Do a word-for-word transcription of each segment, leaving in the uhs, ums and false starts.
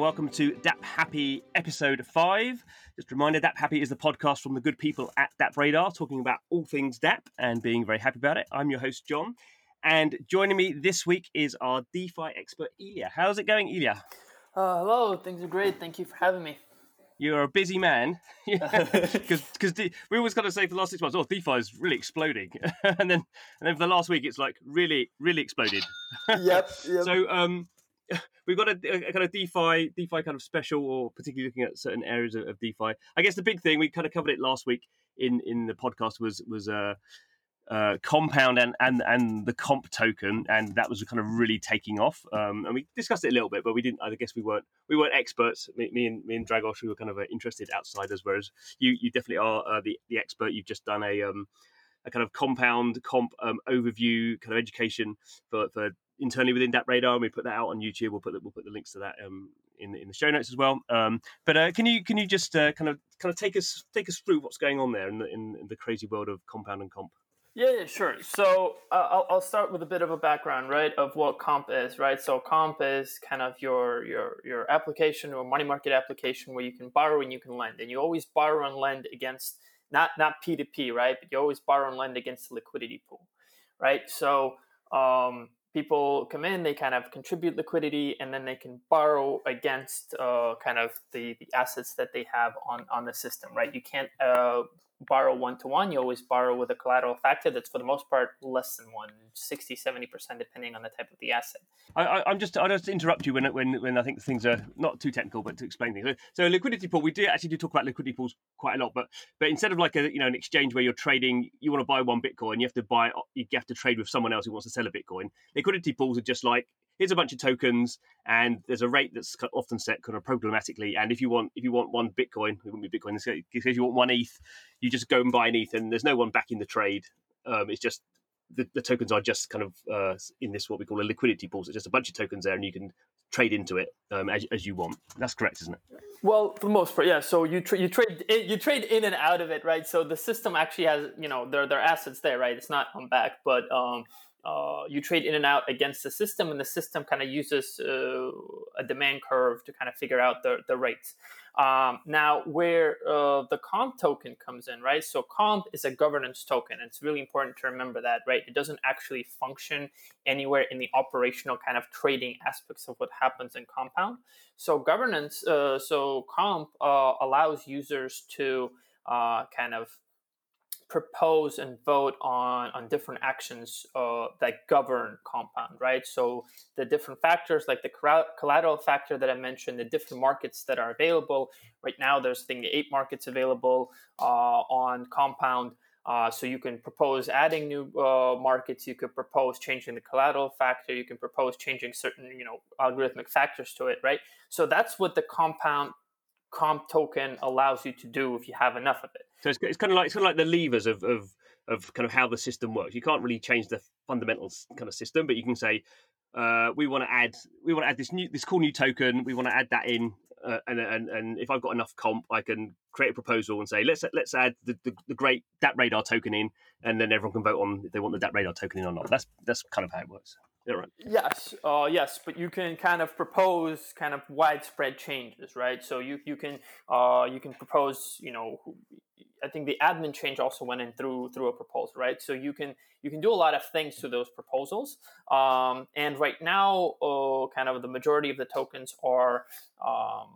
welcome to D A P Happy episode five. Just a reminder, D A P Happy is the podcast from the good people at D A P Radar, talking about all things D A P and being very happy about it. I'm your host, John, and joining me this week is our DeFi expert, Ilya. How's it going, Ilya? Uh, hello, things are great. Thank you for having me. You're a busy man, because because we always got to say for the last six months, oh, DeFi is really exploding, and then and then for the last week, it's like really, really exploded. Yep. yep. So um, we've got a, a kind of DeFi DeFi kind of special, or particularly looking at certain areas of, of DeFi. I guess the big thing we kind of covered it last week in, in the podcast was was uh, uh, Compound and, and and the Comp token, and that was kind of really taking off. Um, and we discussed it a little bit, but we didn't. I guess we weren't we weren't experts. Me, me and me and Dragos, we were kind of uh, interested outsiders, whereas you you definitely are uh, the the expert. You've just done a um, a kind of Compound comp um, overview kind of education for, for internally within D A P Radar, and we put that out on YouTube. We'll put the, we'll put the links to that um, in in the show notes as well. Um, but uh, can you can you just uh, kind of kind of take us take us through what's going on there in the, in, in the crazy world of Compound and Comp? Yeah, yeah, sure. So uh, I'll I'll start with a bit of a background, right, of what Comp is, right? So Comp is kind of your your your application or money market application where you can borrow and you can lend, and you always borrow and lend against not not P two P, right? But you always borrow and lend against the liquidity pool, right? So um, people come in, they kind of contribute liquidity, and then they can borrow against uh, kind of the, the assets that they have on, on the system, right? You can't uh, borrow one-to-one. You always borrow with a collateral factor that's for the most part less than one, sixty, seventy percent depending on the type of the asset. I, I, I'm just, I'll just interrupt you when, when, when I think things are not too technical, but to explain things. So liquidity pool, we do actually do talk about liquidity pools quite a lot, but but instead of like a you know an exchange where you're trading, you want to buy one Bitcoin, you have to buy, you have to trade with someone else who wants to sell a Bitcoin. Liquidity pools are just like, here's a bunch of tokens, and there's a rate that's often set kind of programmatically. And if you want, if you want one Bitcoin, it wouldn't be Bitcoin. If you want one E T H, you just go and buy an E T H, and there's no one backing the trade. Um, it's just the, the tokens are just kind of uh, in this what we call a liquidity pool. So it's just a bunch of tokens there, and you can trade into it um, as, as you want. That's correct, isn't it? Well, for the most part, yeah. So you tra- you trade in, you trade in and out of it, right? So the system actually has you know there there are assets there, right? It's not on back, but um, uh, you trade in and out against the system, and the system kind of uses uh, a demand curve to kind of figure out the the rates. Um, now, where uh, the Comp token comes in, right? So Comp is a governance token. It's really important to remember that, right? It doesn't actually function anywhere in the operational kind of trading aspects of what happens in Compound. So governance, uh, so Comp uh, allows users to uh, kind of propose and vote on, on different actions uh, that govern Compound, right? So the different factors, like the collateral factor that I mentioned, the different markets that are available. Right now, there's I think eight markets available uh, on Compound. Uh, so you can propose adding new uh, markets. You could propose changing the collateral factor. You can propose changing certain, you know, algorithmic factors to it, right? So that's what the Compound Comp token allows you to do if you have enough of it. So it's, it's kind of like it's kind of like the levers of, of of kind of how the system works. You can't really change the fundamental kind of system, but you can say uh, we want to add we want to add this new this cool new token. We want to add that in, uh, and and and if I've got enough comp, I can create a proposal and say let's let's add the, the, the great D A P Radar token in, and then everyone can vote on if they want the D A P Radar token in or not. That's that's kind of how it works. Yeah, right. Yes, uh, yes, but you can kind of propose kind of widespread changes, right? So you you can uh, you can propose, you know, I think the admin change also went in through through a proposal, right? So you can you can do a lot of things to those proposals, um, and right now, uh, kind of the majority of the tokens are um,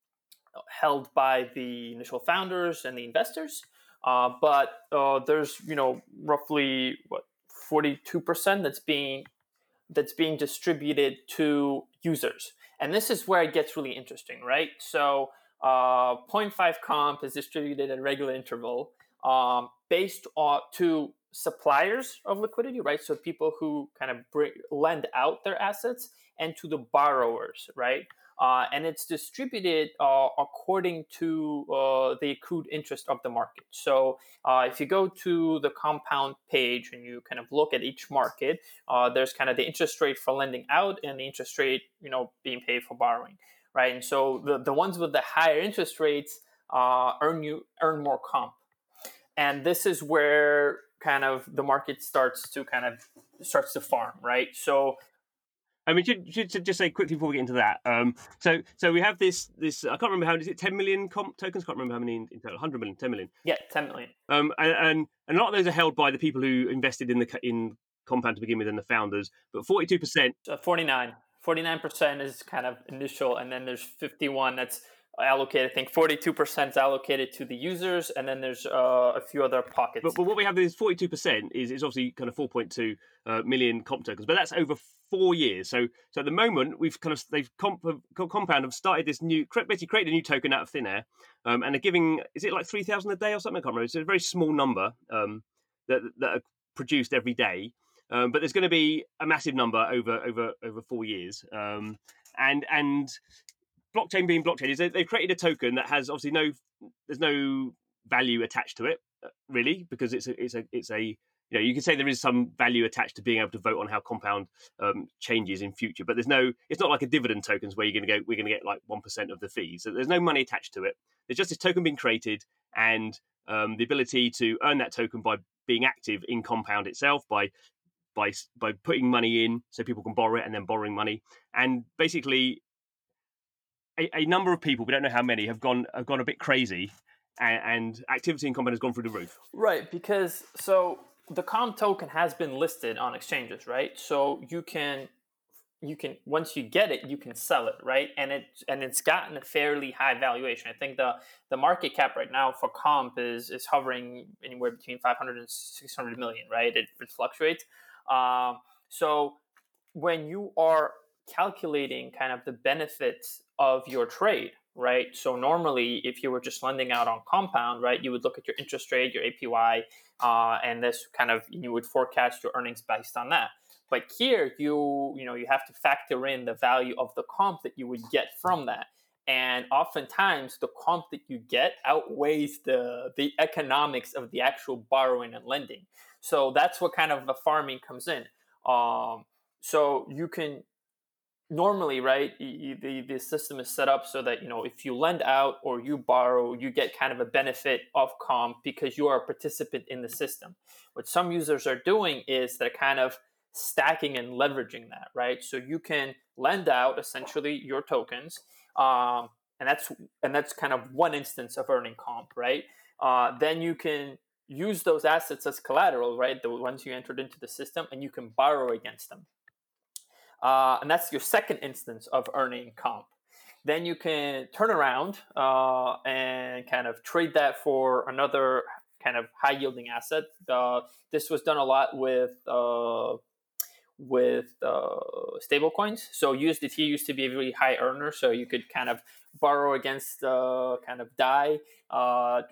held by the initial founders and the investors, uh, but uh, there's you know roughly what forty-two percent that's being that's being distributed to users. And this is where it gets really interesting, right? So uh, zero point five comp is distributed at a regular interval um, based on to suppliers of liquidity, right? So people who kind of bring, lend out their assets, and to the borrowers, right? Uh, and it's distributed uh, according to uh, the accrued interest of the market. So uh, if you go to the Compound page and you kind of look at each market, uh, there's kind of the interest rate for lending out and the interest rate, you know, being paid for borrowing, right? And so the, the ones with the higher interest rates uh, earn you earn more comp, and this is where kind of the market starts to kind of starts to farm, right? So I mean, should, should just say quickly before we get into that. Um, so so we have this this I can't remember how is it ten million comp tokens. Can't remember how many in, in total. one hundred million, ten million. Yeah, ten million. Um, and, and and a lot of those are held by the people who invested in the in Compound to begin with and the founders. But forty-two percent. So forty-nine. forty-nine percent is kind of initial, and then there's fifty-one that's allocated. I think forty-two percent is allocated to the users, and then there's uh, a few other pockets. But, but what we have is forty-two percent is, is obviously kind of four point two uh, million comp tokens, but that's over four years. So so at the moment, we've kind of, they've comp, Compound have started this new, basically created a new token out of thin air, um, and they're giving, is it like three thousand a day or something? I can't remember. It's a very small number um, that, that are produced every day. Um, but there's going to be a massive number over over over four years, um, and and blockchain being blockchain is they, they've created a token that has obviously no there's no value attached to it really, because it's a it's a it's a you know you can say there is some value attached to being able to vote on how Compound um, changes in future, but there's no it's not like a dividend tokens where you're going to go we're going to get like one percent of the fees. So there's no money attached to it. There's just this token being created and um, the ability to earn that token by being active in Compound itself, by by by putting money in so people can borrow it and then borrowing money. And basically a, a number of people, we don't know how many, have gone have gone a bit crazy, and, and activity in Compound has gone through the roof. Right, because so the Com token has been listed on exchanges, right? So you can you can once you get it, you can sell it, right? And it and it's gotten a fairly high valuation. I think the the market cap right now for Comp is is hovering anywhere between five hundred and six hundred million, right? It, it fluctuates. Um, so when you are calculating kind of the benefits of your trade, right? So normally, if you were just lending out on Compound, right, you would look at your interest rate, your A P Y, uh, and this kind of you would forecast your earnings based on that. But here, you you know you have to factor in the value of the comp that you would get from that. And oftentimes, the comp that you get outweighs the the economics of the actual borrowing and lending. So that's what kind of the farming comes in. Um, so you can normally, right, the, the system is set up so that, you know, if you lend out or you borrow, you get kind of a benefit of comp because you are a participant in the system. What some users are doing is they're kind of stacking and leveraging that, right? So you can lend out essentially your tokens, um, and that's and that's kind of one instance of earning comp, right? Uh, then you can use those assets as collateral, right? The ones you entered into the system, and you can borrow against them. Uh, and that's your second instance of earning comp. Then you can turn around uh, and kind of trade that for another kind of high yielding asset. Uh, this was done a lot with uh, with uh, stable coins. So U S D T used to be a really high earner, so you could kind of borrow against uh, kind of D A I, uh,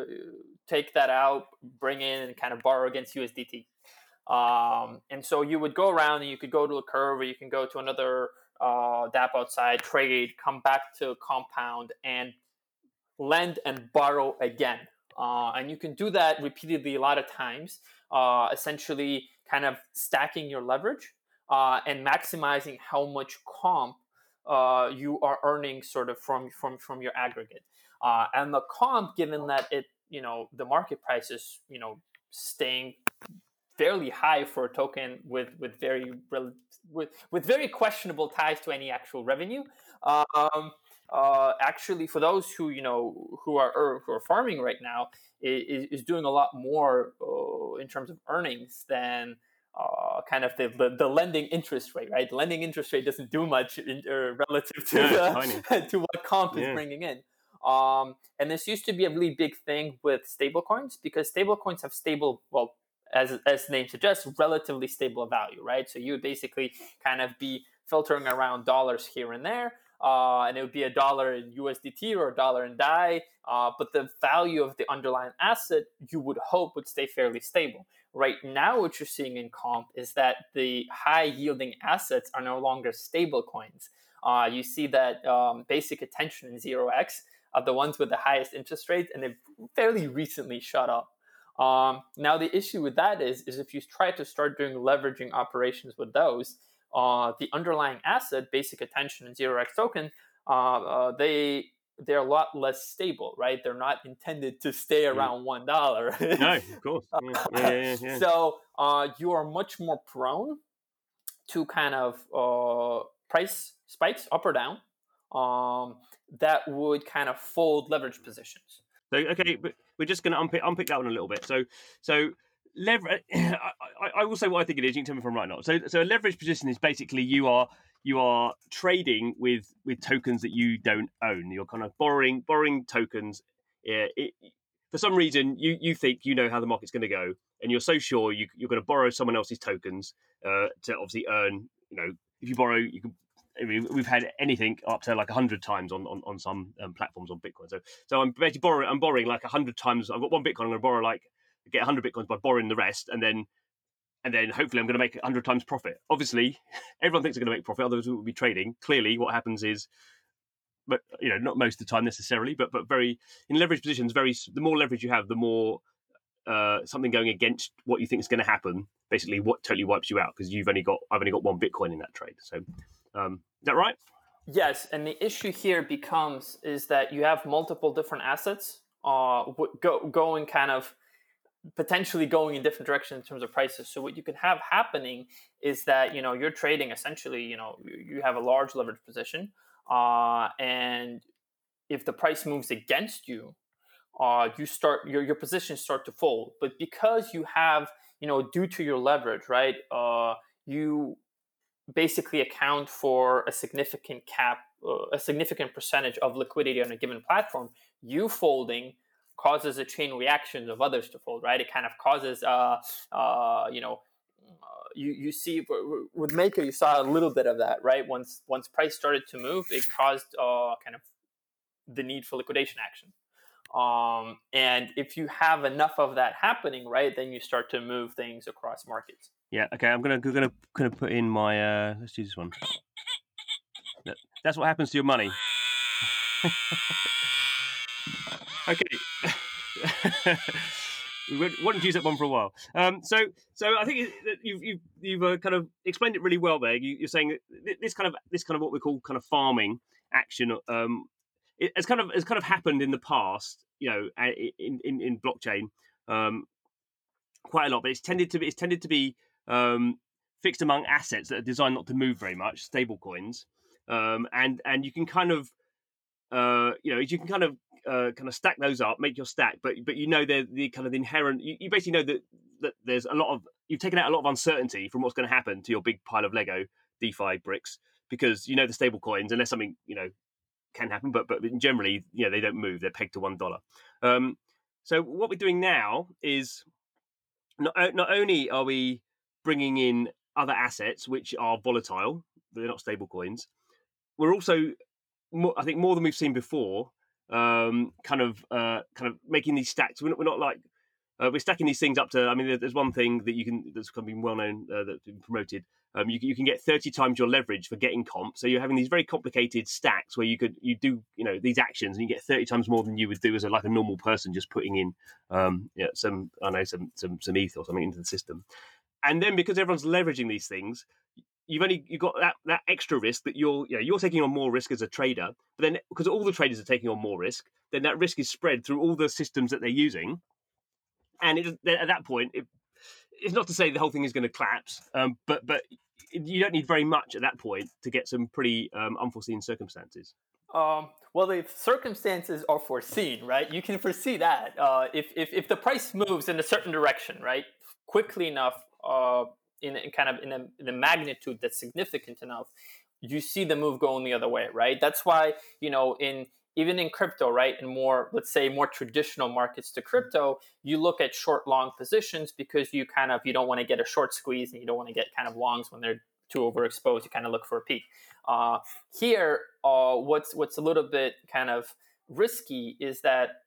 take that out, bring in and kind of borrow against U S D T. Um, and so you would go around and you could go to a curve, or you can go to another uh, dApp outside, trade, come back to Compound and lend and borrow again. Uh, and you can do that repeatedly a lot of times, uh, essentially kind of stacking your leverage uh, and maximizing how much comp uh, you are earning sort of from, from, from your aggregate. Uh, and the comp, given that it, you know, the market price is, you know, staying fairly high for a token with with very with with very questionable ties to any actual revenue. Um, uh, actually, for those who you know who are who are farming right now, is, is doing a lot more uh, in terms of earnings than uh, kind of the, the the lending interest rate. Right, the lending interest rate doesn't do much in, uh, relative to Yeah, the, to what comp yeah. is bringing in. Um, and this used to be a really big thing with stablecoins, because stablecoins have stable well. As, as the name suggests, relatively stable value, right? So you would basically kind of be filtering around dollars here and there, uh, and it would be a dollar in U S D T or a dollar in D A I, uh, but the value of the underlying asset you would hope would stay fairly stable. Right now, what you're seeing in comp is that the high-yielding assets are no longer stable coins. Uh, you see that um, Basic Attention and zero x are the ones with the highest interest rates, and they've fairly recently shot up. Um, now, the issue with that is, is if you try to start doing leveraging operations with those, uh, the underlying asset, Basic Attention and zero x token, uh, uh, they they're a lot less stable, right? They're not intended to stay around one dollar. No, of course. Yeah, yeah, yeah, yeah. So uh, you are much more prone to kind of uh, price spikes up or down, um, that would kind of fold leverage positions. So okay, but we're just going to unpick unpick that one a little bit. So so leverage. I, I will say what I think it is. You can tell me if I'm right or not. So so a leverage position is basically you are you are trading with with tokens that you don't own. You're kind of borrowing borrowing tokens. Yeah, it, for some reason you you think you know how the market's going to go, and you're so sure you, you're going to borrow someone else's tokens uh, to obviously earn. You know, if you borrow, you can. I mean, we've had anything up to like a hundred times on, on, on some um, platforms on Bitcoin. So so I'm basically borrowing. I'm borrowing like a hundred times. I've got one Bitcoin. I'm going to borrow like get a hundred Bitcoins by borrowing the rest, and then and then hopefully I'm going to make a hundred times profit. Obviously, everyone thinks they're going to make profit. Otherwise, we would be trading. Clearly, what happens is, but you know, not most of the time necessarily, but but very in leverage positions. Very the more leverage you have, the more uh, something going against what you think is going to happen. Basically, what totally wipes you out because you've only got I've only got one Bitcoin in that trade. So um, is that right? Yes, and the issue here becomes is that you have multiple different assets uh, go, going kind of potentially going in different directions in terms of prices. So what you can have happening is that, you know, you're trading essentially, you know, you have a large leverage position uh, and if the price moves against you, uh, you start your, your positions start to fold. But because you have, you know, due to your leverage, right, uh, you basically account for a significant cap, uh, a significant percentage of liquidity on a given platform, you folding causes a chain reaction of others to fold, right? It kind of causes, uh, uh, you know, uh, you you see with Maker, you saw a little bit of that, right? Once once price started to move, it caused uh, kind of the need for liquidation action. Um, and if you have enough of that happening, right, then you start to move things across markets. Yeah. Okay. I'm gonna gonna gonna put in my. Uh, let's do this one. That's what happens to your money. Okay. We wouldn't use that one for a while. Um, so, so I think you've you've, you've uh, kind of explained it really well there. You, you're saying that this kind of this kind of what we call kind of farming action. Um, it has kind of has kind of happened in the past, you know, in in, in blockchain, um, quite a lot. But it's tended to be it's tended to be um, fixed among assets that are designed not to move very much, stable coins, um, and and you can kind of uh, you know you can kind of uh, kind of stack those up, make your stack, but but you know they're the kind of inherent. You, you basically know that that there's a lot of you've taken out a lot of uncertainty from what's going to happen to your big pile of Lego DeFi bricks because you know the stable coins, unless something you know can happen, but but generally you know they don't move. They're pegged to one dollar. Um, so what we're doing now is not not only are we bringing in other assets which are volatile, they're not stable coins. We're also, more, I think, more than we've seen before. Um, kind of, uh, kind of making these stacks. We're not, we're not like uh, we're stacking these things up to. I mean, there's one thing that you can that's been well known uh, that's been promoted. Um, you you can get thirty times your leverage for getting comp. So you're having these very complicated stacks where you could you do you know these actions and you get thirty times more than you would do as a, like a normal person just putting in um, you know, some I don't know some some some E T H or something into the system. And then because everyone's leveraging these things, you've only you've got that, that extra risk that you're you know, you're taking on more risk as a trader. But then because all the traders are taking on more risk, then that risk is spread through all the systems that they're using. And it, at that point, it, it's not to say the whole thing is going to collapse, um, but but you don't need very much at that point to get some pretty um, unforeseen circumstances. Um, well, the circumstances are foreseen, right? You can foresee that uh, if, if if the price moves in a certain direction, right, quickly enough, uh, in, in kind of in a, in a magnitude that's significant enough, you see the move going the other way, right? That's why you know in even in crypto, right, in more let's say more traditional markets to crypto, you look at short long positions because you kind of you don't want to get a short squeeze and you don't want to get kind of longs when they're too overexposed. You kind of look for a peak. Uh, here, uh, what's what's a little bit kind of risky is that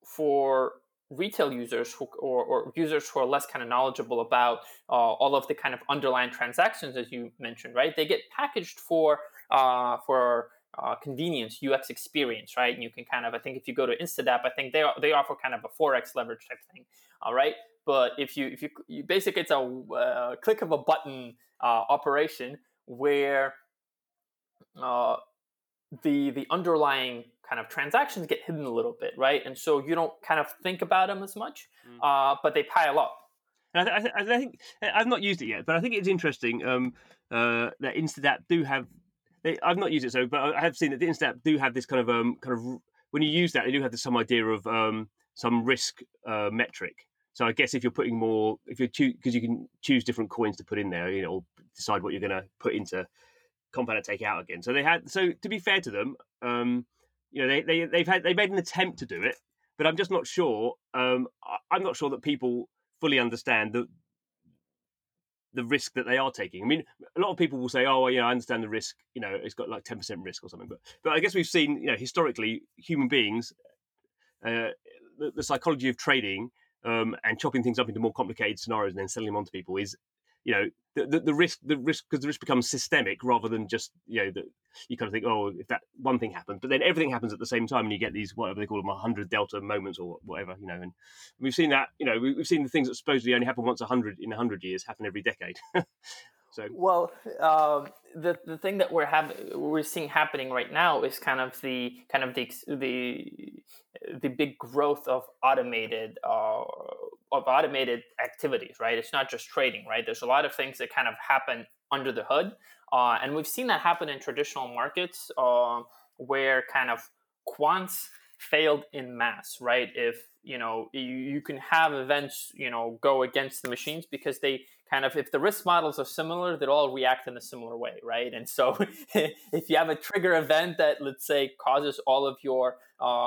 for retail users who, or, or users who are less kind of knowledgeable about uh, all of the kind of underlying transactions, as you mentioned, right? They get packaged for uh, for uh, convenience, U X experience, right? And you can kind of, I think, if you go to Instadap, I think they they offer kind of a four X leverage type thing, all right? But if you if you, you basically it's a uh, click of a button uh, operation where uh, the the underlying kind of transactions get hidden a little bit, right? And so you don't kind of think about them as much, mm. uh, but they pile up. And I, th- I, th- I think I've not used it yet, but I think it's interesting um, uh, that Instadapp do have. They, I've not used it, so but I have seen that the Instadapp do have this kind of um, kind of when you use that, they do have this, some idea of um, some risk uh, metric. So I guess if you're putting more, if you choose, because you can choose different coins to put in there, you know, or decide what you're going to put into compound and take out again. So they had. So to be fair to them, um, you know, they they they've had they made an attempt to do it, but I'm just not sure. Um, I, I'm not sure that people fully understand the the risk that they are taking. I mean, a lot of people will say, "Oh, well, yeah, I understand the risk. You know, it's got like ten percent risk or something." But but I guess we've seen, you know, historically, human beings, uh, the, the psychology of trading um, and chopping things up into more complicated scenarios and then selling them onto people is, you know, the, the, the risk, the risk, because the risk becomes systemic rather than just, you know, that you kind of think, oh, if that one thing happens, but then everything happens at the same time, and you get these whatever they call them, a hundred delta moments or whatever, you know. And we've seen that, you know, we've seen the things that supposedly only happen once a hundred in a hundred years happen every decade. So Well, um, the the thing that we're have we're seeing happening right now is kind of the kind of the the the big growth of automated uh, of automated activities, right? It's not just trading, right? There's a lot of things that kind of happen under the hood, uh, and we've seen that happen in traditional markets uh, where kind of quants failed in mass, right? If you know you, you can have events, you know, go against the machines because they kind of, if the risk models are similar, they'll all react in a similar way, right? And so if you have a trigger event that, let's say, causes all of your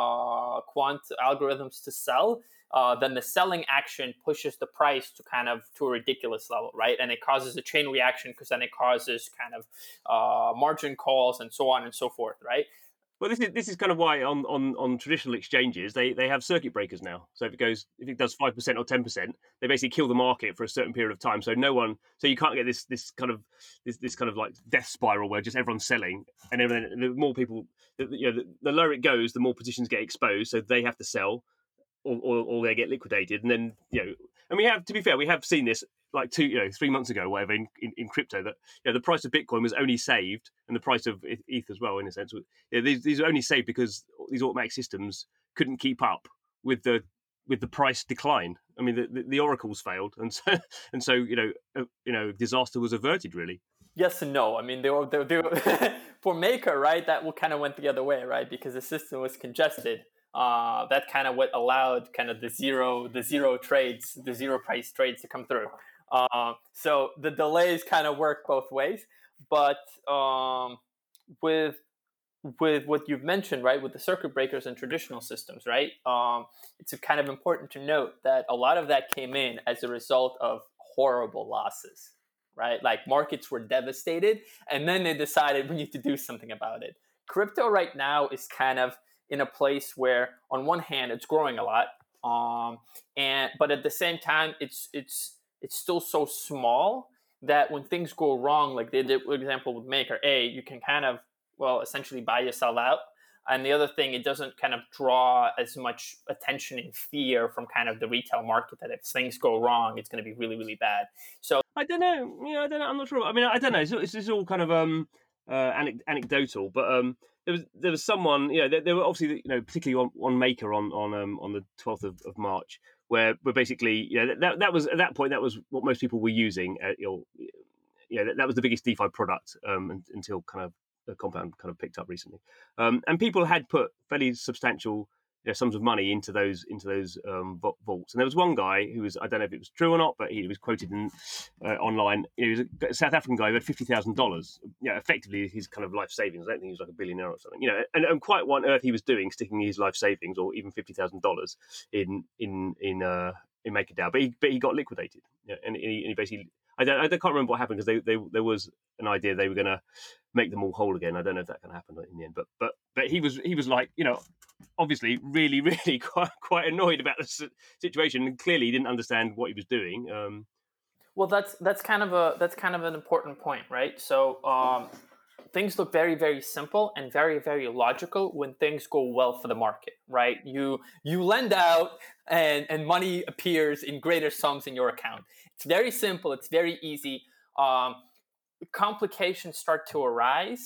uh, quant algorithms to sell, uh, then the selling action pushes the price to kind of to a ridiculous level, right? And it causes a chain reaction because then it causes kind of uh, margin calls and so on and so forth, right? well, this is this is kind of why on, on, on traditional exchanges they, they have circuit breakers now. So if it goes if it does five percent or ten percent, they basically kill the market for a certain period of time. So no one so you can't get this this kind of this, this kind of like death spiral where just everyone's selling, and then the more people, you know, the, the lower it goes, the more positions get exposed. So they have to sell, or, or, or they get liquidated, and then you know, and we have to be fair, we have seen this like two, you know, three months ago, or whatever, in, in, in crypto, that you know the price of Bitcoin was only saved, and the price of E T H as well, in a sense. You know, these these are only saved because these automatic systems couldn't keep up with the with the price decline. I mean, the, the, the oracles failed, and so and so you know, uh, you know, disaster was averted, really. Yes and no. I mean, they were, they were, they were for Maker, right? That kind of went the other way, right? Because the system was congested. Uh, that kind of what allowed kind of the zero, the zero trades, the zero price trades to come through. Uh, so the delays kind of work both ways. But um, with with what you've mentioned, right, with the circuit breakers and traditional systems, right, um, it's kind of important to note that a lot of that came in as a result of horrible losses, right? Like markets were devastated, and then they decided we need to do something about it. Crypto right now is kind of in a place where, on one hand, it's growing a lot, um, and but at the same time, it's it's it's still so small that when things go wrong, like they did, for example, with Maker, A, you can kind of, well, essentially buy yourself out. And the other thing, it doesn't kind of draw as much attention and fear from kind of the retail market that if things go wrong, it's going to be really, really bad. So I don't know. Yeah, I don't know. I'm not sure. I mean, I don't know. It's, it's, it's all kind of um uh, anecdotal, but um there was there was someone, you know, there, there were obviously, you know, particularly on, on Maker on on um on the twelfth of, of March, where where basically, you know, that that was at that point that was what most people were using. Uh, you know, yeah, that, that was the biggest DeFi product um until kind of the compound kind of picked up recently, um and people had put fairly substantial, you know, sums of money into those into those um, vaults. And there was one guy who was, I don't know if it was true or not, but he was quoted in, uh, online. He was a South African guy who had fifty thousand dollars. You know, effectively his kind of life savings. I don't think he was like a billionaire or something. You know, and, and quite what on earth he was doing, sticking his life savings or even fifty thousand dollars in in in uh, in MakerDAO. But he but he got liquidated. Yeah, and, he, and he basically. I don't. I can't remember what happened because they, they there was an idea they were going to make them all whole again. I don't know if that can happen in the end. But but but he was he was like, you know, obviously really really quite quite annoyed about the situation, and clearly he didn't understand what he was doing. Um, well, that's that's kind of a that's kind of an important point, right? So um, things look very very simple and very very logical when things go well for the market, right? You you lend out and and money appears in greater sums in your account. It's very simple. It's very easy. Um, complications start to arise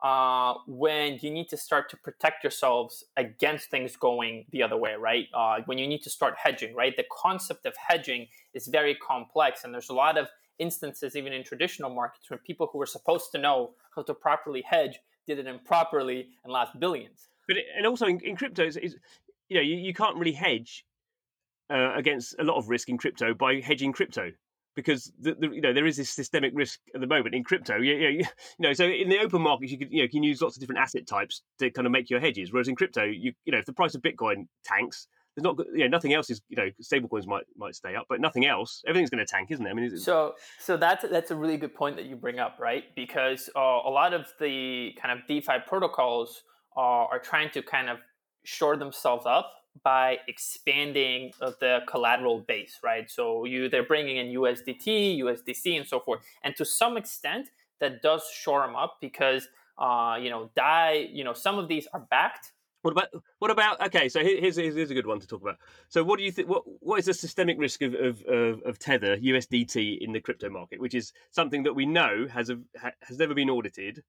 uh, when you need to start to protect yourselves against things going the other way, right? Uh, when you need to start hedging, right? The concept of hedging is very complex, and there's a lot of instances, even in traditional markets, where people who were supposed to know how to properly hedge did it improperly and lost billions. But it, and also in, in crypto, is, is you know you, you can't really hedge uh, against a lot of risk in crypto by hedging crypto because the, the, you know there is this systemic risk at the moment in crypto. You, you, you know, so in the open markets you could you know you can use lots of different asset types to kind of make your hedges. Whereas in crypto, you you know if the price of Bitcoin tanks, there's not you know nothing else is you know stablecoins might might stay up, but nothing else. Everything's going to tank, isn't it? I mean, it's, So, so that's that's a really good point that you bring up, right? Because uh, a lot of the kind of DeFi protocols are, are trying to kind of shore themselves up by expanding uh, the collateral base, right? So you they're bringing in U S D T, U S D C, and so forth, and to some extent that does shore them up because uh, you know D A I, you know some of these are backed. What about what about okay? So here's here's a good one to talk about. So what do you think? What what is the systemic risk of of, of, of Tether U S D T in the crypto market, which is something that we know has a, has never been audited.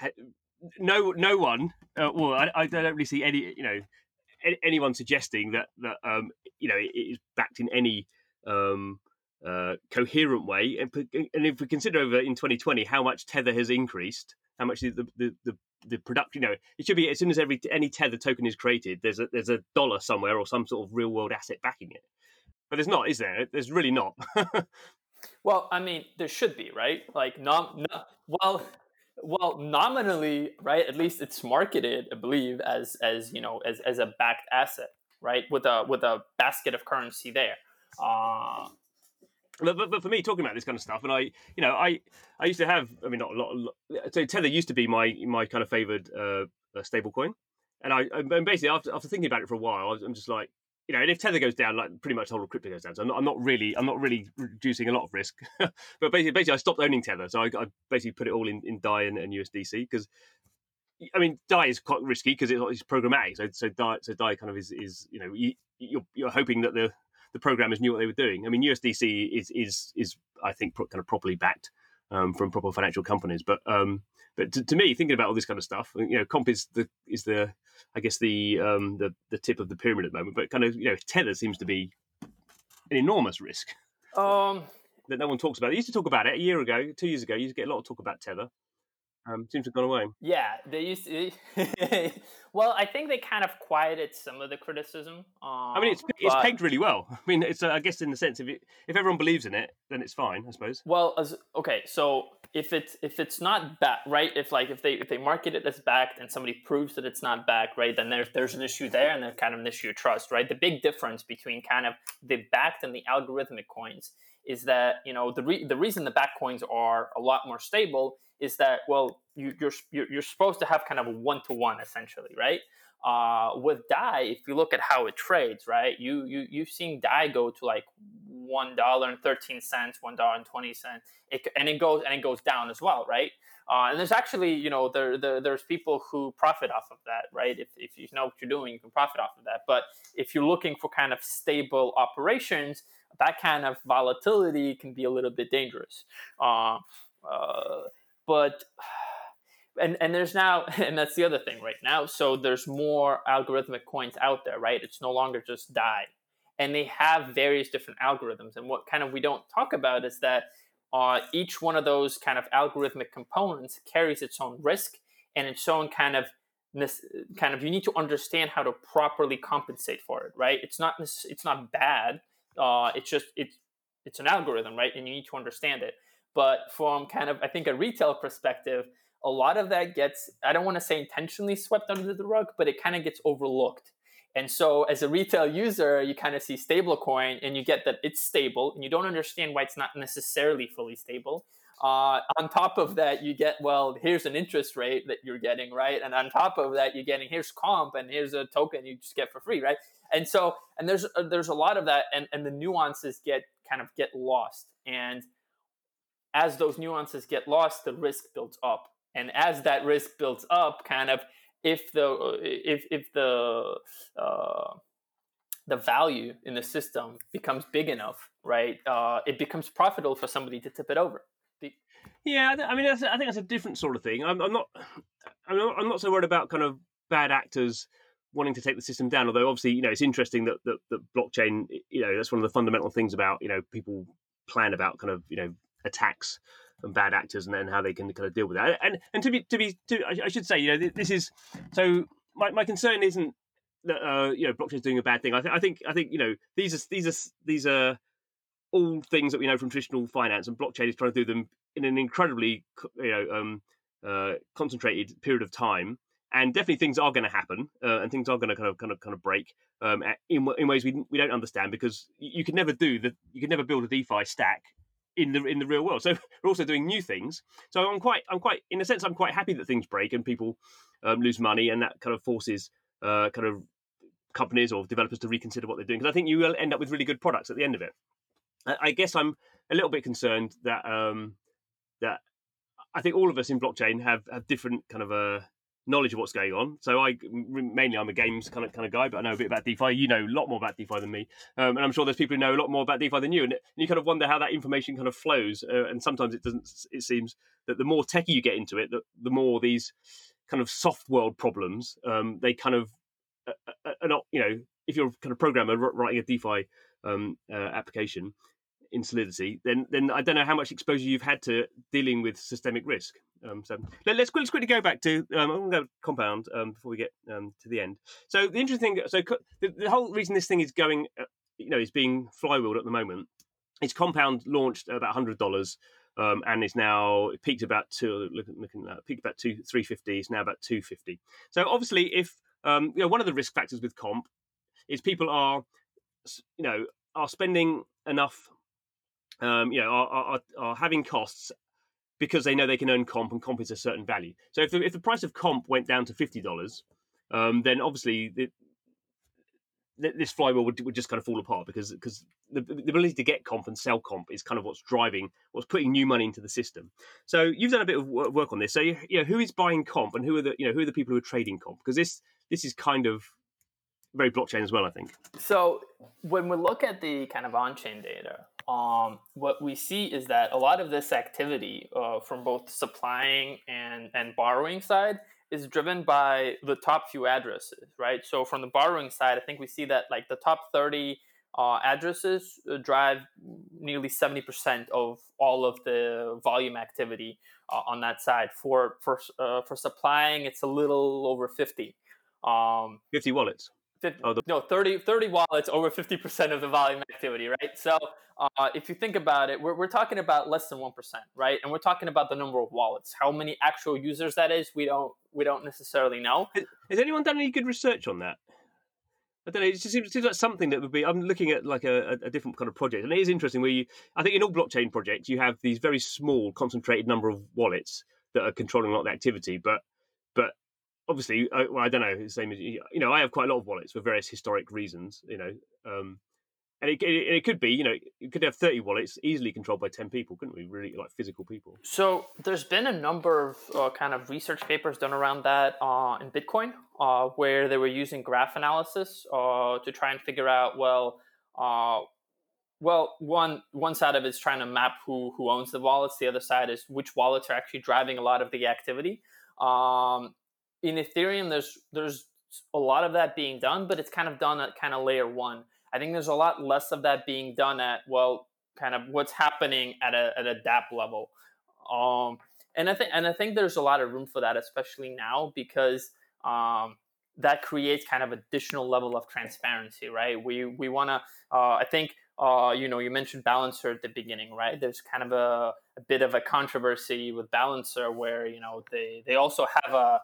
No no one. Uh, well, I, I don't really see any you know anyone suggesting that that um, you know it is backed in any um, uh, coherent way. And, and if we consider over in twenty twenty how much Tether has increased, how much the the, the the production, you know, it should be as soon as every any Tether token is created, there's a there's a dollar somewhere or some sort of real world asset backing it. But there's not, is there? There's really not. Well, I mean, there should be, right? Like, nom, no, well, well, nominally, right? At least it's marketed, I believe, as as you know, as as a backed asset, right? With a with a basket of currency there. Uh, But, but, but for me, talking about this kind of stuff, and I, you know, I, I used to have, I mean, not a lot. A lot so Tether used to be my my kind of favored uh, stable coin, and I, and basically after after thinking about it for a while, I was, I'm just like, you know, and if Tether goes down, like pretty much the whole of crypto goes down. So I'm not, I'm not really, I'm not really reducing a lot of risk. But basically, basically, I stopped owning Tether, so I, I basically put it all in, in D A I and, and U S D C because, I mean, D A I is quite risky because it, it's programmatic. So so D A I, so D A I kind of is is you know you, you're you're hoping that the the programmers knew what they were doing. I mean, U S D C is is is I think pro- kind of properly backed um, from proper financial companies. But um, but to, to me, thinking about all this kind of stuff, you know, comp is the is the I guess the um, the the tip of the pyramid at the moment. But kind of you know, Tether seems to be an enormous risk um, that no one talks about. They used to talk about it a year ago, two years ago. You used to get a lot of talk about Tether. Um, seems to have gone away. yeah, they used to. Well, I think they kind of quieted some of the criticism. I mean, Uh, it's it's but pegged really well. I mean, it's uh, I guess in the sense if it, if everyone believes in it, then it's fine, I suppose. Well, as okay, so if it's if it's not back, right? If like if they if they market it as backed and somebody proves that it's not backed, right? Then there's there's an issue there, and there's kind of an issue of trust, right? The big difference between kind of the backed and the algorithmic coins is that you know the re- the reason the backed coins are a lot more stable is that well you, you're you're you're supposed to have kind of a one to one essentially, right? Uh, with D A I, if you look at how it trades, right, you you you've seen D A I go to like one dollar and thirteen cents, one dollar and twenty cents, it, and it goes and it goes down as well, right? Uh, and there's actually, you know, there, there there's people who profit off of that, right? If if you know what you're doing, you can profit off of that. But if you're looking for kind of stable operations, that kind of volatility can be a little bit dangerous. Uh, uh, but and and there's now and that's the other thing right now, so there's more algorithmic coins out there, right? It's no longer just D A I, and they have various different algorithms, and what kind of we don't talk about is that uh, each one of those kind of algorithmic components carries its own risk and its own kind of this kind of you need to understand how to properly compensate for it, right? It's not it's not bad, uh, it's just it's it's an algorithm, right? And you need to understand it. But from kind of I think a retail perspective, a lot of that gets, I don't want to say intentionally swept under the rug, but it kind of gets overlooked. And so as a retail user, you kind of see stablecoin and you get that it's stable and you don't understand why it's not necessarily fully stable. Uh, on top of that, you get, well, here's an interest rate that you're getting, right? And on top of that, you're getting, here's comp and here's a token you just get for free, right? And so, and there's uh, there's a lot of that, and, and the nuances get kind of get lost. And as those nuances get lost, the risk builds up. And as that risk builds up, kind of if the if if the uh, the value in the system becomes big enough, right, uh, it becomes profitable for somebody to tip it over. Yeah, I mean, that's, I think that's a different sort of thing. I'm, I'm not. I'm not, I'm not so worried about kind of bad actors wanting to take the system down. Although obviously, you know, it's interesting that that, that blockchain, you know, that's one of the fundamental things about, you know, people plan about kind of, you know, attacks and bad actors and then how they can kind of deal with that. And and to be to be to, I should say, you know, this is so my, my concern isn't that uh, you know, blockchain's doing a bad thing. I, th- I think I think you know these are these are these are all things that we know from traditional finance, and blockchain is trying to do them in an incredibly, you know, um, uh, concentrated period of time. And definitely things are going to happen, uh, and things are going to kind of kind of kind of break um, in, in ways we we don't understand, because you could never do the you could never build a DeFi stack in the in the real world. So we're also doing new things. So I'm quite I'm quite in a sense I'm quite happy that things break and people um, lose money, and that kind of forces uh, kind of companies or developers to reconsider what they're doing, because I think you will end up with really good products at the end of it. I guess I'm a little bit concerned that um, that I think all of us in blockchain have, have different kind of a knowledge of what's going on. So I mainly I'm a games kind of kind of guy, but I know a bit about DeFi. You know a lot more about DeFi than me, um, and I'm sure there's people who know a lot more about DeFi than you. And, and you kind of wonder how that information kind of flows. Uh, and sometimes it doesn't. It seems that the more techie you get into it, the, the more these kind of soft world problems um, they kind of uh, are not. You know, if you're a kind of programmer writing a DeFi um, uh, application in Solidity, then then I don't know how much exposure you've had to dealing with systemic risk. Um, so let, let's, let's quickly go back to um, I'm going to go Compound um, before we get um, to the end. So the interesting thing, so the, the whole reason this thing is going, uh, you know, is being flywheeled at the moment. Is Compound launched at about one hundred dollars um, and is now it peaked about two looking looking at peaked about two three fifty. It's now about two fifty. So obviously, if um, you know, one of the risk factors with Comp is people are, you know, are spending enough. Um, you know, are, are, are having costs because they know they can earn comp, and comp is a certain value. So if the, if the price of comp went down to fifty dollars, um, then obviously the, the, this flywheel would, would just kind of fall apart, because because the, the ability to get comp and sell comp is kind of what's driving, what's putting new money into the system. So you've done a bit of work on this. So you, you know, who is buying comp, and who are the you know who are the people who are trading comp? Because this this is kind of very blockchain as well, I think. So when we look at the kind of on-chain data, um, what we see is that a lot of this activity uh, from both supplying and, and borrowing side is driven by the top few addresses, right? So from the borrowing side, I think we see that like the top thirty uh, addresses drive nearly seventy percent of all of the volume activity uh, on that side. For for uh, for supplying, it's a little over fifty. Um, fifty wallets. fifty, oh, the- no, thirty, thirty wallets, over fifty percent of the volume activity, right? So uh, if you think about it, we're, we're talking about less than one percent, right? And we're talking about the number of wallets. How many actual users that is, we don't we don't necessarily know. Has anyone done any good research on that? I don't know. It just seems, it seems like something that would be. I'm looking at like a, a different kind of project, and it is interesting. Where you, I think in all blockchain projects, you have these very small, concentrated number of wallets that are controlling a lot of the activity. But, but obviously, I, well, I don't know. The same as you know, I have quite a lot of wallets for various historic reasons. You know, um, and it, it, it could be, you know, you could have thirty wallets easily controlled by ten people, couldn't we? Really, like physical people. So there's been a number of uh, kind of research papers done around that uh, in Bitcoin, uh, where they were using graph analysis uh, to try and figure out, well, uh, well, one one side of it is trying to map who who owns the wallets. The other side is which wallets are actually driving a lot of the activity. Um, in Ethereum, there's there's a lot of that being done, but it's kind of done at kind of layer one. I think there's a lot less of that being done at, well, kind of what's happening at a at a dApp level. Um, and I think and I think there's a lot of room for that, especially now, because um, that creates kind of additional level of transparency, right? We we want to. Uh, I think uh, you know you mentioned Balancer at the beginning, right? There's kind of a, a bit of a controversy with Balancer, where you know they they also have a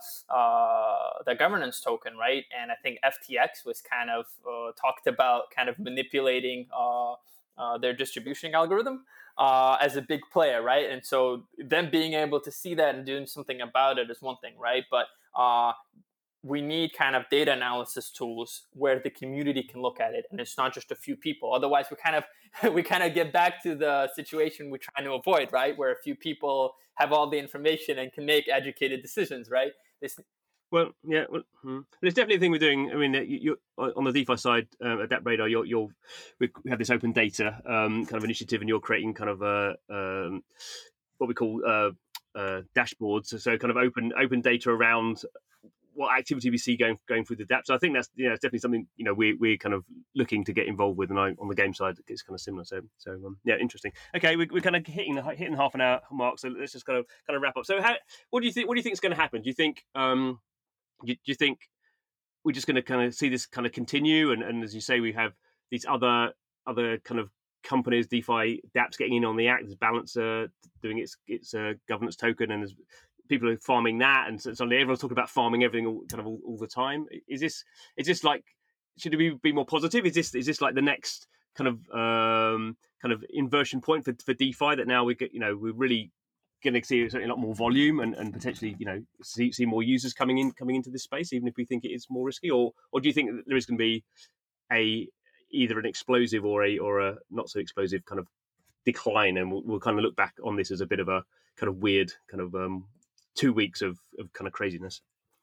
uh, the governance token, right? And I think F T X was kind of uh, talked about kind of manipulating uh, uh, their distribution algorithm uh, as a big player, right? And so them being able to see that and doing something about it is one thing, right? But uh, we need kind of data analysis tools where the community can look at it, and it's not just a few people. Otherwise, we kind of we kind of get back to the situation we're trying to avoid, right? Where a few people have all the information and can make educated decisions, right? This. Well, yeah, well, hmm. There's definitely a thing we're doing. I mean, you, you on the DeFi side um, at DappRadar, you're, you're we have this open data um, kind of initiative, and you're creating kind of a um, what we call uh, uh, dashboards, so, so kind of open open data around what activity we see going going through the dApps. So I think that's you know it's definitely something you know we we're kind of looking to get involved with, and I, on the game side it's kind of similar. So so um, yeah, interesting. Okay, we, we're kind of hitting the hitting half an hour mark, so let's just kind of kind of wrap up. So how what do you think? What do you think is going to happen? Do you think um do, do you think we're just going to kind of see this kind of continue, and, and as you say, we have these other other kind of companies, DeFi dApps getting in on the act. There's Balancer doing its its uh, governance token, and there's people are farming that, and suddenly everyone's talking about farming everything all, kind of all, all the time. Is this is this like should we be more positive? Is this is this like the next kind of um, kind of inversion point for, for DeFi that now we get you know we're really going to see a lot more volume and, and potentially you know see, see more users coming in coming into this space, even if we think it is more risky, or or do you think that there is going to be a either an explosive or a or a not so explosive kind of decline, and we'll, we'll kind of look back on this as a bit of a kind of weird kind of um, two weeks of, of kind of craziness?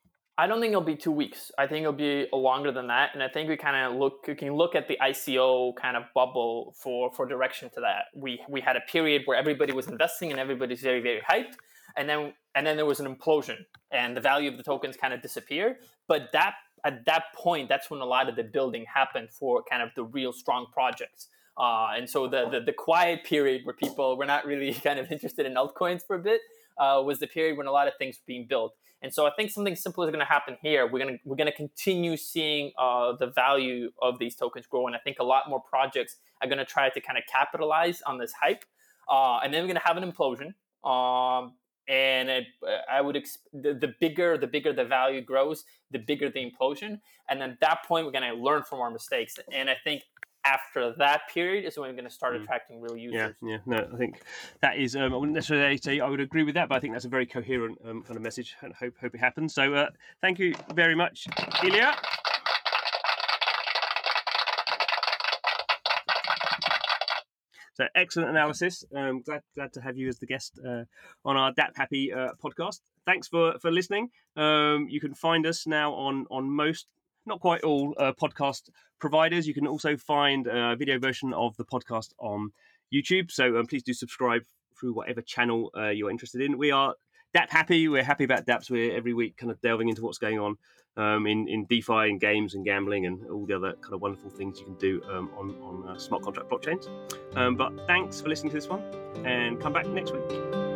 I don't think it'll be two weeks. I think it'll be longer than that. And I think we kind of look, we can look at the I C O kind of bubble for, for direction to that. We we had a period where everybody was investing and everybody's very, very hyped. And then and then there was an implosion and the value of the tokens kind of disappeared. But that at that point, that's when a lot of the building happened for kind of the real strong projects. Uh, and so the, the the quiet period where people were not really kind of interested in altcoins for a bit uh, was the period when a lot of things were being built. And so I think something similar is going to happen here. We're going to we're going to continue seeing uh, the value of these tokens grow, and I think a lot more projects are going to try to kind of capitalize on this hype. Uh, and then we're going to have an implosion. Um, and it, I would exp- the, the bigger the bigger the value grows, the bigger the implosion. And then at that point, we're going to learn from our mistakes. And I think after that period is when we're going to start attracting real users. Yeah, yeah. No, I think that is, um, I wouldn't necessarily say I would agree with that, but I think that's a very coherent um, kind of message, and hope hope it happens. So uh, thank you very much, Ilya. So excellent analysis. Um, glad glad to have you as the guest uh, on our DApp Happy uh, podcast. Thanks for for listening. Um, you can find us now on on most, not quite all, uh, podcast providers. You can also find a video version of the podcast on YouTube. So um, please do subscribe through whatever channel uh, you're interested in. We are DApp Happy. We're happy about dApps. We're every week kind of delving into what's going on um, in, in DeFi and games and gambling and all the other kind of wonderful things you can do um, on, on uh, smart contract blockchains. Um, but thanks for listening to this one, and come back next week.